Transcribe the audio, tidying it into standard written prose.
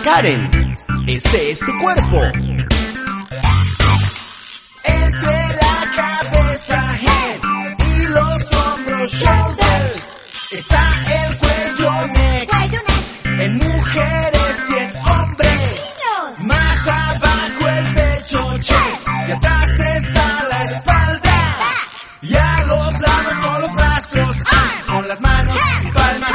Karen, este es tu cuerpo. Entre la cabeza, head, y los hombros, shoulders, está el cuello, neck, en mujeres y en hombres. Más abajo el pecho, chest, y atrás está la espalda. Y a los lados son los brazos, con las manos y palmas